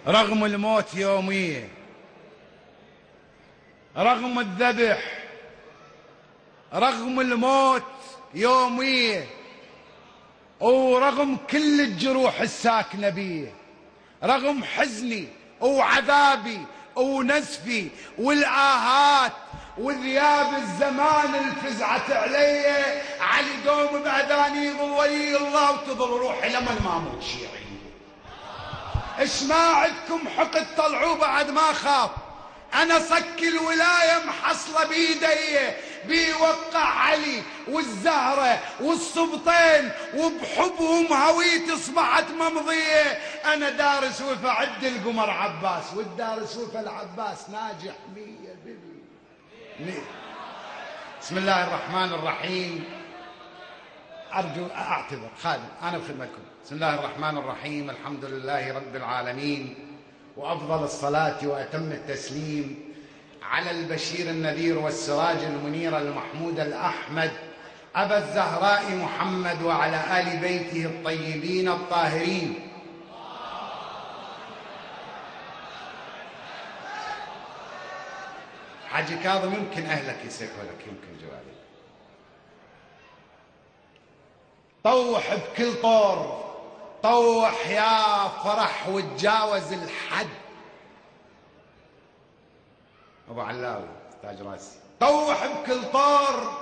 رغم الموت يومية، رغم الذبح، رغم الموت يومية، ورغم كل الجروح الساكنة بيه، رغم حزني وعذابي ونزفي والآهات وذياب الزمان الفزعت علي، علي دوم بأذاني ولي الله وتظل روحي لمن ما موت شيعي. اش ما عندكم حقد طلعوه بعد ما خاف، انا صك الولاية محصلة بيدي، بيوقع علي والزهرة والصبطين وبحبهم هويت اصبحت ممضية. انا دارس وفا عد القمر عباس، والدارس وفا العباس ناجح 100%. بسم الله الرحمن الرحيم. أرجو أعتذر خادم أنا بخدمتكم. بسم الله الرحمن الرحيم. الحمد لله رب العالمين، وأفضل الصلاة وأتم التسليم على البشير النذير والسراج المنير المحمود الأحمد أبا الزهراء محمد وعلى آل بيته الطيبين الطاهرين. حاجي كاظم يمكن أهلك يسيحوا لك، يمكن جوالي. طوح بكل طور، طوح يا فرح وتجاوز الحد. أبو علاوي تاج راسي. طوح بكل طور،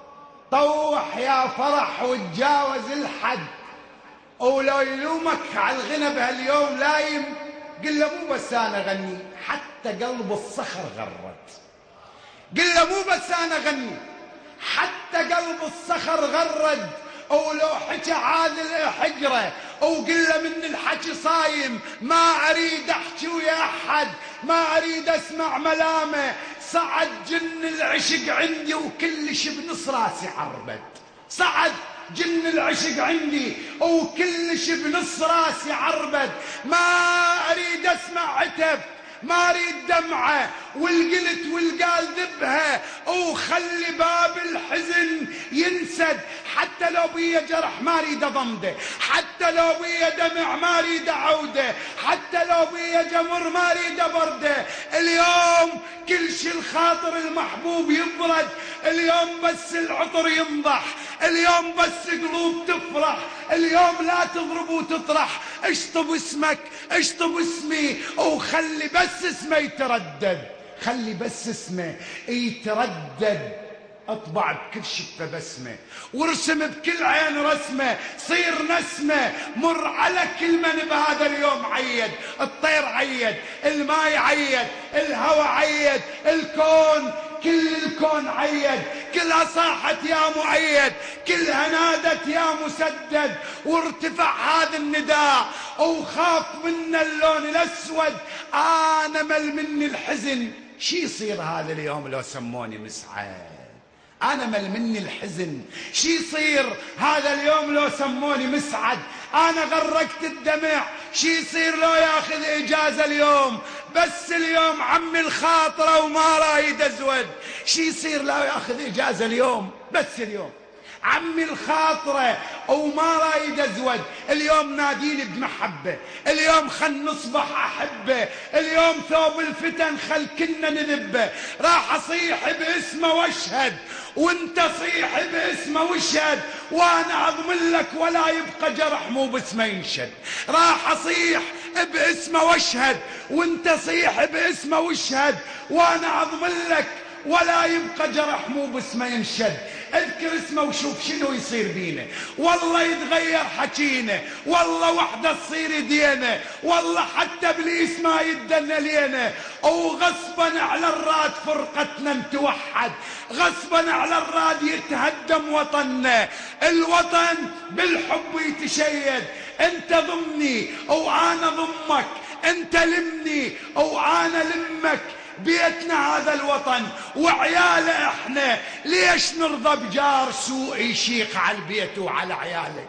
طوح يا فرح وتجاوز الحد. ولو يلومك على الغنى بهاليوم لايم، قل له مو بس أنا غني، حتى قلب الصخر غرد. قل له مو بس أنا غني، حتى قلب الصخر غرد. ولو حكى عادل حجره وقل له من الحكي صايم، ما اريد احكي ويا احد، ما اريد اسمع ملامه. صعد جن العشق عندي وكلش بنص راسي عربد. صعد جن العشق عندي وكلش بنص راسي عربد. ما اريد اسمع عتب، ما اريد دمعه، والقلت والقال ذبها، وخلي باب الحزن ينسد. حتى لو بيا جرح ما اريد اضمده، حتى لو بيا دمع ما اريد اعوده، حتى لو بيا جمر ما اريد ابرده. اليوم كل شي الخاطر المحبوب يبرد، اليوم بس العطر ينضح، اليوم بس قلوب تفرح. اليوم لا تضرب وتطرح، اشطب اسمك، اشطب اسمي، وخلي بس اسمه يتردد، خلي بس اسمه يتردد. اطبع بكل شفة بسمة، وارسم بكل عين رسمة، صير نسمة. مر على كل من بهذا اليوم عيد. الطير عيد، الماء عيد، الهوى عيد، الكون كل الكون عيد. كلها صاحت يا مؤيد، كلها نادت يا مسدد. وارتفع هذا النداء وخاف منا اللون الاسود. انا مل مني الحزن، شي يصير هذا اليوم لو سموني مسعد؟ أنا مل مني الحزن، شي يصير هذا اليوم لو سموني مسعد؟ أنا غرقت الدمع، شي يصير لو ياخذ إجازة اليوم؟ بس اليوم عمي الخاطرة وما رايد أزود. شي يصير لو ياخذ إجازة اليوم؟ بس اليوم عمي الخاطرة وما رايد أزود. اليوم ناديني بمحبة، اليوم خل نصبح أحبه، اليوم ثوب الفتن خل كنا نذبه. راح أصيح باسمه واشهد، وانت صيح باسمه واشهد، وانا اضمن لك ولا يبقى جرح مو باسمه ينشد. راح اصيح باسمه واشهد، وانت صيح باسمه واشهد، وانا اضمن لك ولا يبقى جرح مو باسمه ينشد. اذكر اسمه وشوف شنو يصير بينا، والله يتغير حكينا، والله وحده تصير يدينا، والله حتى ابليس ما يدنا لينا. وغصبا على الراد فرقتنا نتوحد، غصبا على الراد يتهدم وطننا. الوطن بالحب يتشيد، انت ضمني وانا ضمك، انت لمني وانا لمك. بيتنا هذا الوطن وعياله احنا، ليش نرضى بجار سوء يشيق على البيت وعلى عياله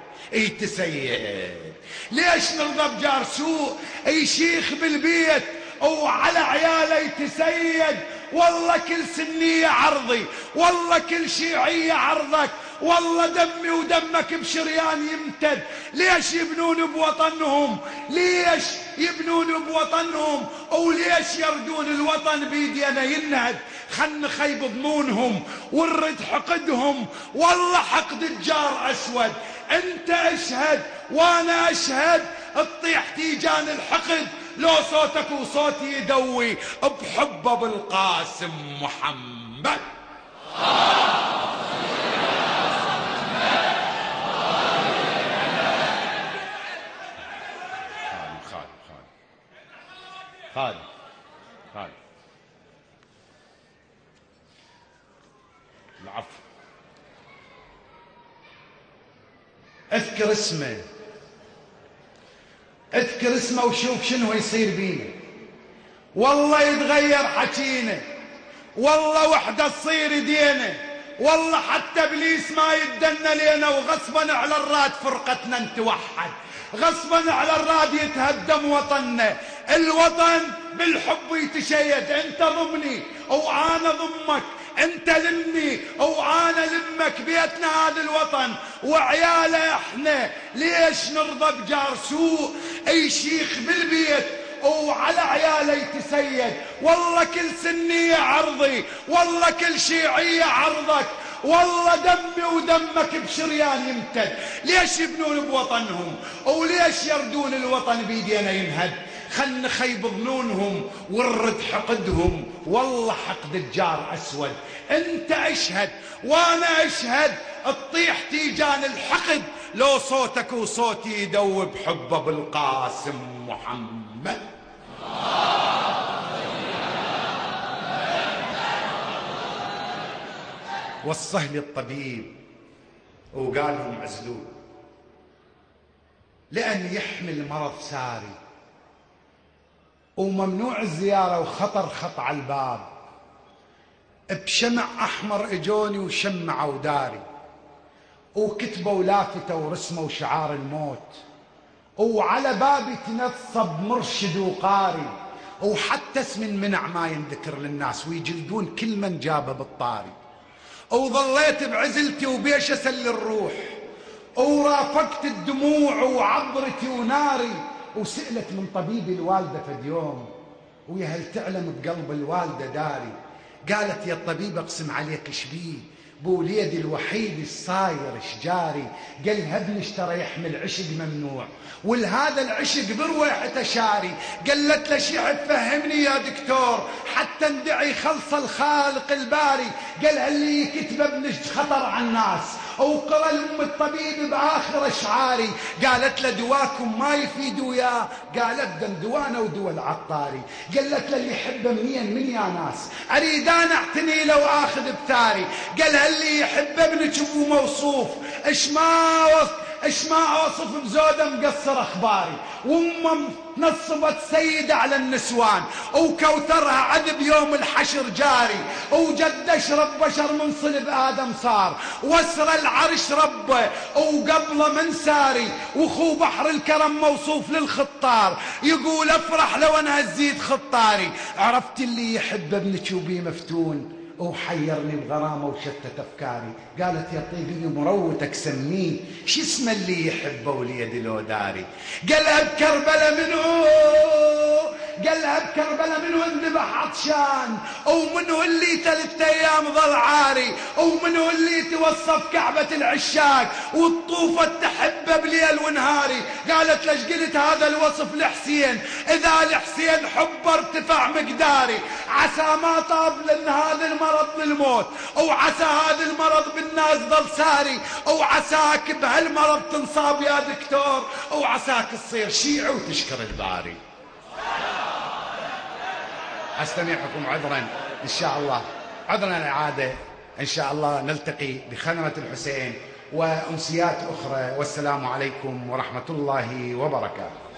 يتسيد؟ ليش نرضى بجار سوء يشيخ بالبيت وعلى عياله يتسيد؟ والله كل سنية عرضي، والله كل شيعية عرضك، والله دمي ودمك بشريان يمتد. ليش يبنون بوطنهم؟ ليش يبنون بوطنهم؟ وليش يردون الوطن بيدينا ينهد؟ خل نخيب ظنونهم ونرد حقدهم، والله حقد الجار أسود. انت اشهد وانا اشهد، تطيح تيجان الحقد لو صوتك وصوتي يدوي بحبه بالقاسم محمد. خالد العفو. اذكر اسمه، اذكر اسمه وشوف شنو يصير بينا. والله يتغير حكينا، والله وحده تصير يدينا، والله حتى ابليس ما يدنا لينا. وغصبا على الراد فرقتنا نتوحد، غصبا على الراد يتهدم وطننا. الوطن بالحب يتشيد، انت ضمني وانا ضمك، انت لمني وانا لمك. بيتنا هذا الوطن وعياله احنا، ليش نرضى بجار سوء اي شيخ بالبيت وعلى عياله يتسيد؟ والله كل سنية عرضي، والله كل شيعية عرضك، والله دمي ودمك بشريان يمتد. ليش يبنون بوطنهم وليش يردون الوطن بيدينا ينهد؟ خل نخيب ظنونهم ونرد حقدهم، والله حقد الجار أسود. انت اشهد وانا اشهد، تطيح تيجان الحقد لو صوتك وصوتي يدوب بحبه بالقاسم محمد. وصه لي الطبيب وقال لهم عزلوه، لأن يحمل مرض ساري وممنوع الزيارة وخطر خط على الباب. بشمع أحمر اجوني وشمعوا داري، وكتبوا لافتة ورسموا شعار الموت، وعلى بابي تنصب مرشد وقاري، وحتى اسم منع ما ينذكر للناس، ويجلدون كل من جابه بالطاري. وظليت بعزلتي وبيش أسل الروح، ورافقت الدموع وعبرتي وناري. وسألت من طبيبي الوالدة فد يوم، ويا هل تعلم بقلب الوالدة داري؟ قالت يا الطبيب اقسم عليك شبيه، بوليدي الوحيد الصاير شجاري. قال ابني اشترى يحمل عشق ممنوع، ولهذا العشق برويحته شاري. قالت له شيعب فهمني يا دكتور حتى ندعي خلص الخالق الباري. قال اللي يكتب ابنك خطر على الناس، وقرأ لأم الطبيب بآخر أشعاري. قالت له دواكم ما يفيد وياه، قال ابدا دوانا ودوا العطاري. قالت له اللي يحبه منين من يا ناس، أريد أنا أعتني لو آخذ بثاري. قال اللي يحب ابنك ابو موصوف، اش ما اوصف بزوده مقصر اخباري. وامه نصبت سيدة على النسوان، وكوثرها عذب يوم الحشر جاري. وجد اشرب بشر من صلب ادم صار، واسر العرش ربه وقبله من ساري. واخو بحر الكرم موصوف للخطار، يقول افرح لو انا هزيد خطاري. عرفت اللي يحب ابنك وبيه مفتون، وحيرني بغرامه وشتت افكاري. قالت يا طيبي مروتك سميه، شو اسمه اللي يحبه وليد لو داري؟ قالها بكربله منه، قالها بكربله منه انذبح عطشان، ومنه اللي 3 ايام ظل عاري، ومنه اللي توصف كعبه العشاق والطوفه تحبه بليل ونهاري. قالت ليش قلت هذا الوصف لحسين؟ اذا لحسين حبه ارتفع مقداري. عسى ما طاب لان هذا المرض للموت، وعسى هذا المرض بالناس ظل ساري، وعساك بهالمرض تنصاب يا دكتور، وعساك تصير شيعي وتشكر الباري. استميحكم عذرا ان شاء الله، عذرا العاده، ان شاء الله نلتقي بخنمة الحسين وامسيات اخرى. والسلام عليكم ورحمة الله وبركاته.